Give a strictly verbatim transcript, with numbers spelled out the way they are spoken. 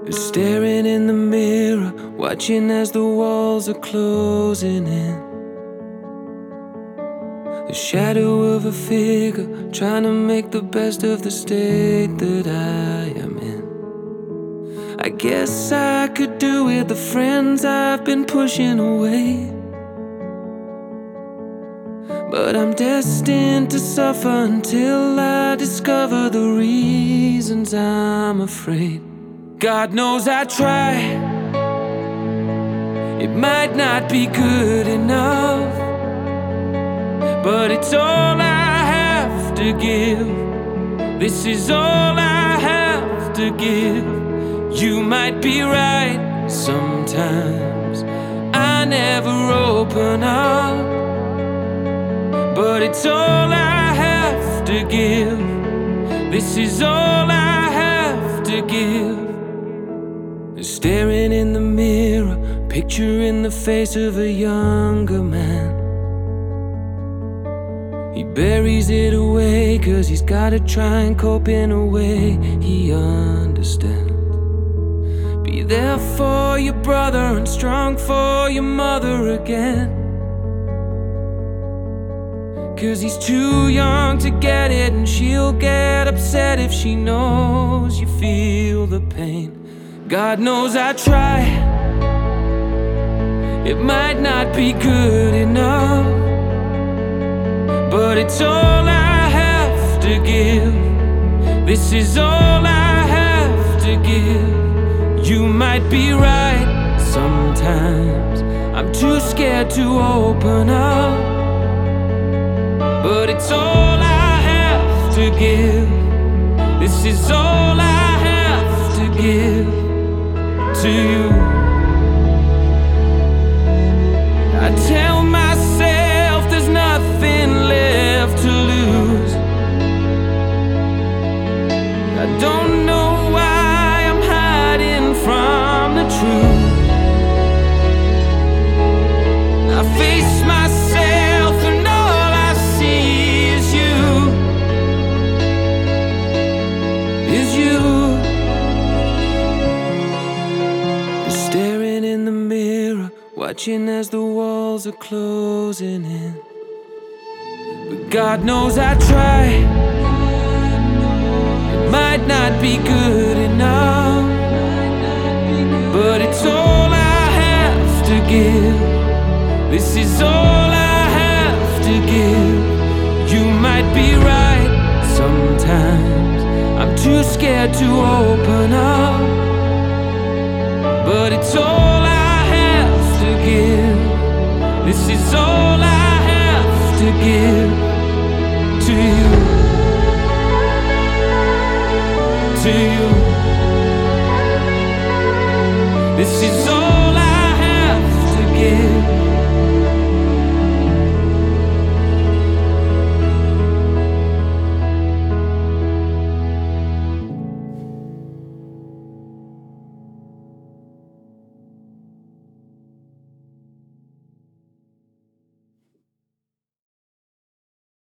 Staring in the mirror, watching as the walls are closing in. The shadow of a figure, trying to make the best of the state that I am in. I guess I could do with the friends I've been pushing away, but I'm destined to suffer until I discover the reasons I'm afraid. God knows I try, it might not be good enough, but it's all I have to give. This is all I have to give. You might be right sometimes, I never open up, but it's all I have to give. This is all I have to give. Staring in the mirror, picturing the face of a younger man. He buries it away, cause he's gotta try and cope in a way he understands. Be there for your brother and strong for your mother again, cause he's too young to get it, and she'll get upset if she knows you feel the pain. God knows I try, it might not be good enough, but it's all I have to give. This is all I have to give. You might be right sometimes, I'm too scared to open up, but it's all I have to give. This is all I have to give to you. I tell myself there's nothing left to lose. I don't know why I'm hiding from the truth. I face myself and all I see is you, is you. Staring in the mirror, watching as the walls are closing in. But God knows I try, it might not be good enough, but it's all I have to give. This is all I have to give. You might be right sometimes, I'm too scared to open up, but it's all I have to give. This is all I have to give to you, to you. This is all